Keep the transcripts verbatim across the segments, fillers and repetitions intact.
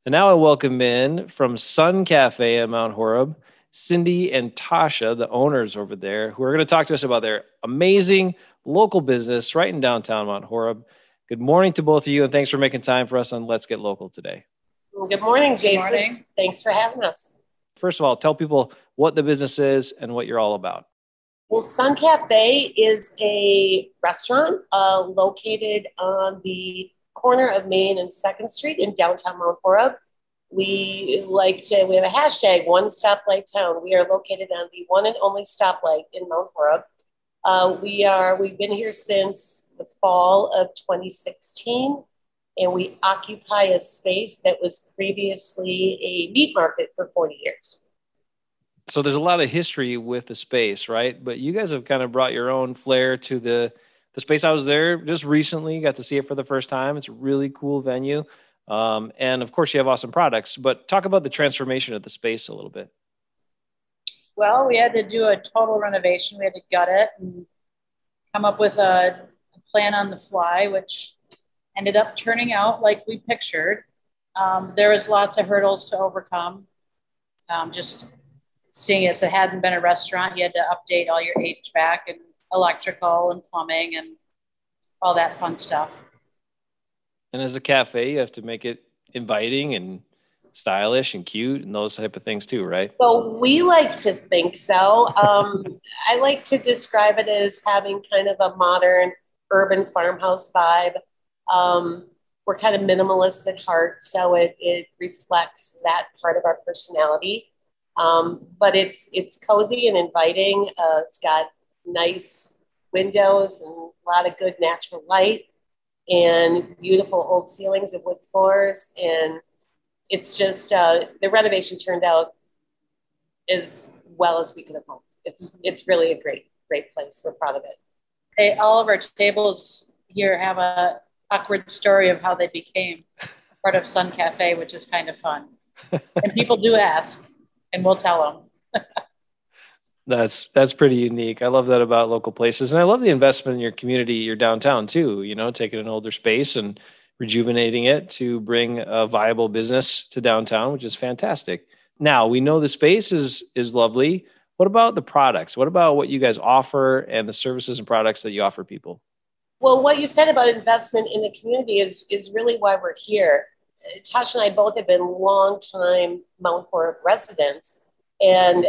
And now I welcome in from Sun Cafe at Mount Horeb, Cindy and Tasha, the owners over there, who are going to talk to us about their amazing local business right in downtown Mount Horeb. Good morning to both of you, and thanks for making time for us on Let's Get Local today. Good morning, Jason. Good morning. Thanks for having us. First of all, tell people what the business is and what you're all about. Well, Sun Cafe is a restaurant uh, located on the corner of Main and Second Street in downtown Mount Horeb. We like to, we have a hashtag, One Stoplight Town. We are located on the one and only stoplight in Mount Horeb. Uh, we are, we've been here since the fall of twenty sixteen, and we occupy a space that was previously a meat market for forty years. So there's a lot of history with the space, right? But you guys have kind of brought your own flair to the the space. I was there just recently, got to see it for the first time. It's a really cool venue. Um, and of course you have awesome products, but talk about the transformation of the space a little bit. Well, we had to do a total renovation. We had to gut it and come up with a, a plan on the fly, which ended up turning out like we pictured. Um, there was lots of hurdles to overcome. Um, just seeing as it hadn't been a restaurant, you had to update all your H V A C and electrical and plumbing and all that fun stuff. And as a cafe, you have to make it inviting and stylish and cute and those type of things too, right? Well, we like to think so. Um, I like to describe it as having kind of a modern urban farmhouse vibe. Um, we're kind of minimalist at heart, so it, it reflects that part of our personality. Um, but it's it's cozy and inviting. Uh, it's got nice windows and a lot of good natural light and beautiful old ceilings and wood floors. And it's just, uh, the renovation turned out as well as we could have hoped. It's it's really a great, great place. We're proud of it. Hey, all of our tables here have a awkward story of how they became part of Sun Cafe, which is kind of fun. And people do ask, and we'll tell them. That's that's pretty unique. I love that about local places. And I love the investment in your community, your downtown too, you know, taking an older space and rejuvenating it to bring a viable business to downtown, which is fantastic. Now, we know the space is is lovely. What about the products? What about what you guys offer and the services and products that you offer people? Well, what you said about investment in the community is, is really why we're here. Tasha and I both have been longtime Mount Horeb residents, and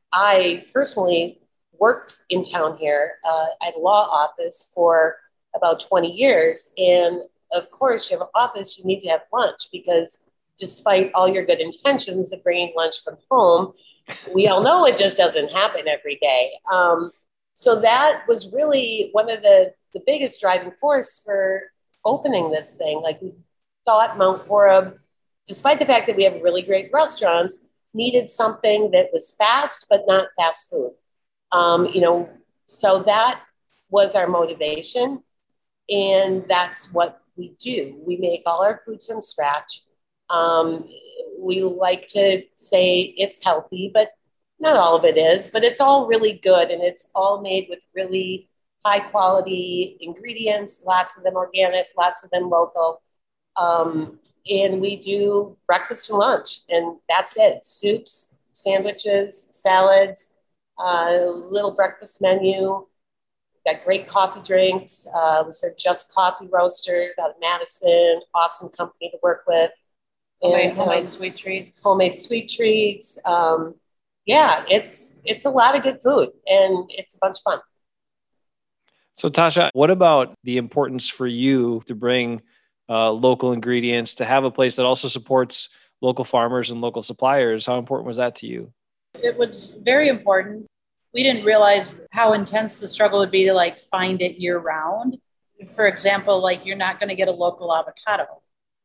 I personally worked in town here uh, at a law office for about twenty years. And of course, you have an office, you need to have lunch, because despite all your good intentions of bringing lunch from home, we all know it just doesn't happen every day. Um, so that was really one of the, the biggest driving force for opening this thing. Like, we thought Mount Horeb, despite the fact that we have really great restaurants, needed something that was fast, but not fast food. Um, you know, so that was our motivation. And that's what we do. We make all our food from scratch. Um, we like to say it's healthy, but not all of it is, but it's all really good. And it's all made with really high quality ingredients, lots of them organic, lots of them local. Um, and we do breakfast and lunch, and that's it. Soups, sandwiches, salads, uh, little breakfast menu. Got great coffee drinks. Uh, we serve Just Coffee Roasters out of Madison. Awesome company to work with. Homemade, And, homemade um, sweet treats. Homemade sweet treats. Um, yeah, it's it's a lot of good food, and it's a bunch of fun. So Tasha, what about the importance for you to bring uh, local ingredients, to have a place that also supports local farmers and local suppliers? How important was that to you? It was very important. We didn't realize how intense the struggle would be to like find it year round. For example, like you're not going to get a local avocado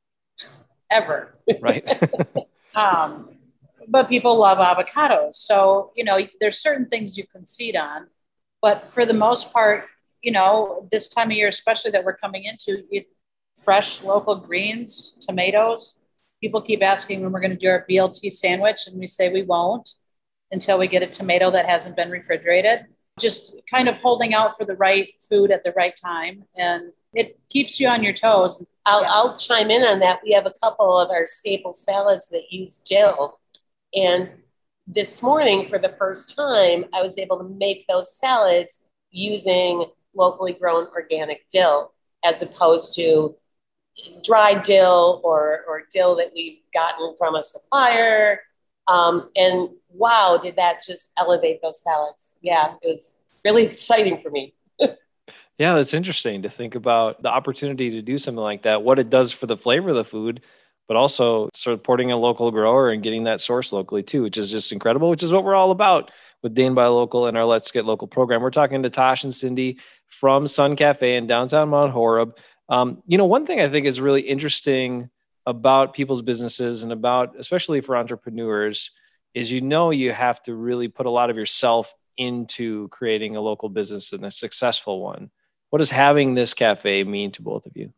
ever. Right. um, but people love avocados. So, you know, there's certain things you concede on, but for the most part, you know, this time of year, especially that we're coming into, it, fresh local greens, tomatoes. People keep asking when we're going to do our B L T sandwich, and we say we won't until we get a tomato that hasn't been refrigerated. Just kind of holding out for the right food at the right time. And it keeps you on your toes. I'll, Yeah. I'll chime in on that. We have a couple of our staple salads that use dill. And this morning, for the first time, I was able to make those salads using locally grown organic dill, as opposed to dried dill or, or dill that we've gotten from a supplier. Um, and wow, did that just elevate those salads? Yeah, it was really exciting for me. Yeah, that's interesting to think about the opportunity to do something like that, what it does for the flavor of the food, but also supporting a local grower and getting that source locally too, which is just incredible, which is what we're all about with Dane Buy Local and our Let's Get Local program. We're talking to Tosh and Cindy from Sun Cafe in downtown Mount Horeb. Um, you know, one thing I think is really interesting about people's businesses and about, especially for entrepreneurs, is you know you have to really put a lot of yourself into creating a local business and a successful one. What does having this cafe mean to both of you?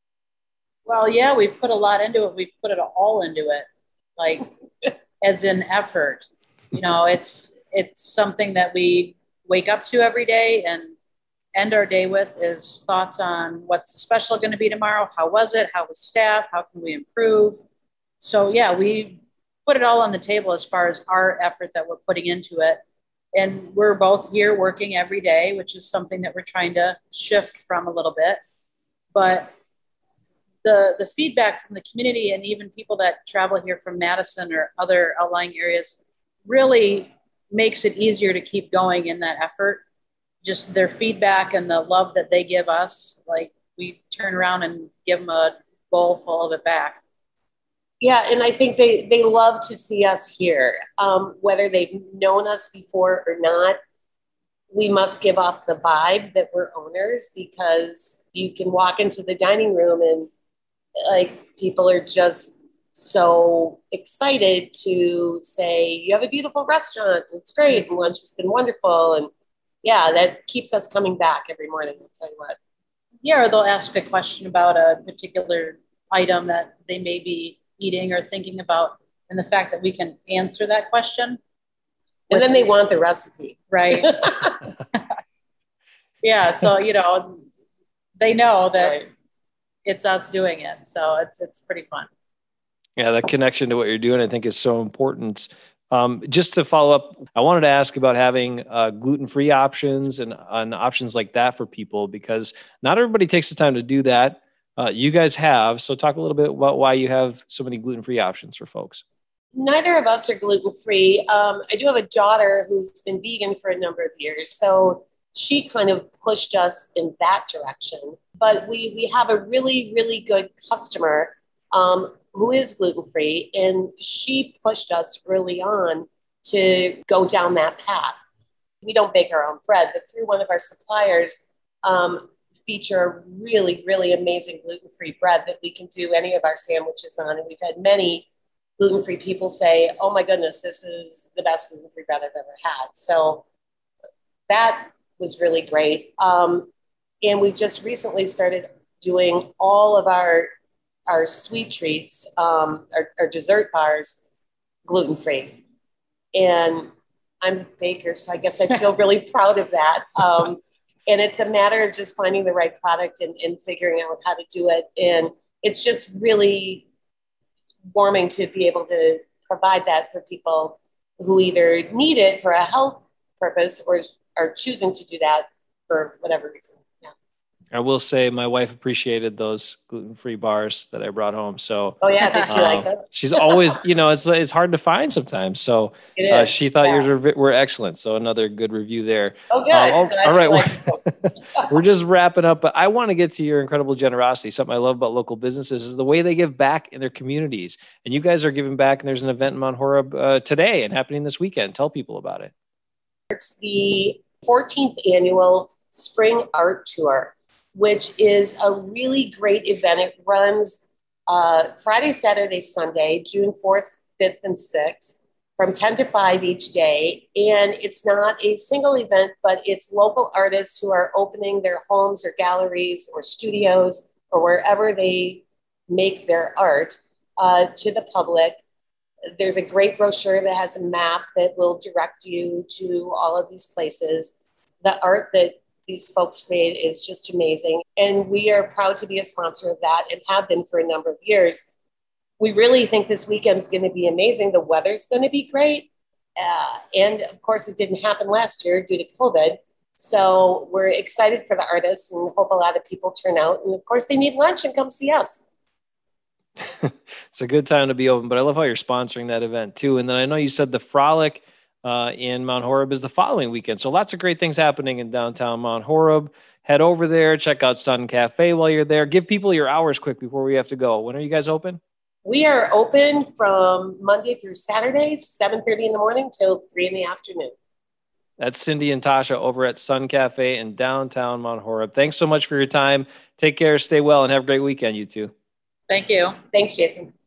Well, yeah, we put a lot into it. We put it all into it, like as in effort. You know, it's it's something that we wake up to every day and end our day with is thoughts on what's special going to be tomorrow. How was it? How was staff? How can we improve? So yeah, we put it all on the table as far as our effort that we're putting into it. And we're both here working every day, which is something that we're trying to shift from a little bit. But the the feedback from the community and even people that travel here from Madison or other outlying areas really makes it easier to keep going in that effort. Just their feedback and the love that they give us, like we turn around and give them a bowl full of it back. Yeah, and I think they, they love to see us here. Um, whether they've known us before or not, we must give off the vibe that we're owners, because you can walk into the dining room and like people are just so excited to say, you have a beautiful restaurant, it's great, and lunch has been wonderful. And yeah, that keeps us coming back every morning, I'll tell you what. Yeah, or they'll ask a question about a particular item that they may be eating or thinking about, and the fact that we can answer that question. And then they want the recipe. Right. Yeah, so, you know, they know that right. It's us doing it. So it's it's pretty fun. Yeah, that connection to what you're doing, I think, is so important. Um, just to follow up, I wanted to ask about having uh, gluten-free options and, and options like that for people, because not everybody takes the time to do that. Uh, you guys have. So talk a little bit about why you have so many gluten-free options for folks. Neither of us are gluten-free. Um, I do have a daughter who's been vegan for a number of years. So she kind of pushed us in that direction. But we, we have a really, really good customer um, who is gluten-free, and she pushed us early on to go down that path. We don't bake our own bread, but through one of our suppliers, um, feature a really, really amazing gluten-free bread that we can do any of our sandwiches on. And we've had many gluten-free people say, oh my goodness, this is the best gluten-free bread I've ever had. So that was really great. Um, and we've just recently started doing all of our, our sweet treats, um, our, our dessert bars, gluten-free. And I'm a baker, so I guess I feel really proud of that. Um, and it's a matter of just finding the right product and, and figuring out how to do it. And it's just really warming to be able to provide that for people who either need it for a health purpose or are choosing to do that for whatever reason. Yeah. I will say my wife appreciated those gluten-free bars that I brought home. So, oh yeah, did she um, like those? She's always, you know, it's it's hard to find sometimes. So uh, she thought yeah. yours were, were excellent. So another good review there. Oh, good. Um, all, all right, we're, we're just wrapping up, but I want to get to your incredible generosity. Something I love about local businesses is the way they give back in their communities. And you guys are giving back, and there's an event in Mount Horeb uh, today and happening this weekend. Tell people about it. It's the fourteenth annual Spring Art Tour, which is a really great event. It runs uh, Friday, Saturday, Sunday, June fourth, fifth, and sixth, from ten to five each day. And it's not a single event, but it's local artists who are opening their homes or galleries or studios or wherever they make their art uh, to the public. There's a great brochure that has a map that will direct you to all of these places. The art that these folks create is just amazing. And we are proud to be a sponsor of that and have been for a number of years. We really think this weekend's going to be amazing. The weather's going to be great. Uh, and of course, it didn't happen last year due to COVID. So we're excited for the artists and hope a lot of people turn out. And of course, they need lunch and come see us. It's a good time to be open, but I love how you're sponsoring that event too. And then I know you said the Frolic uh, in Mount Horeb is the following weekend. So lots of great things happening in downtown Mount Horeb. Head over there, check out Sun Cafe while you're there. Give people your hours quick before we have to go. When are you guys open? We are open from Monday through Saturday, seven thirty in the morning till three in the afternoon. That's Cindy and Tasha over at Sun Cafe in downtown Mount Horeb. Thanks so much for your time. Take care, stay well, and have a great weekend, you two. Thank you. Thanks, Jason.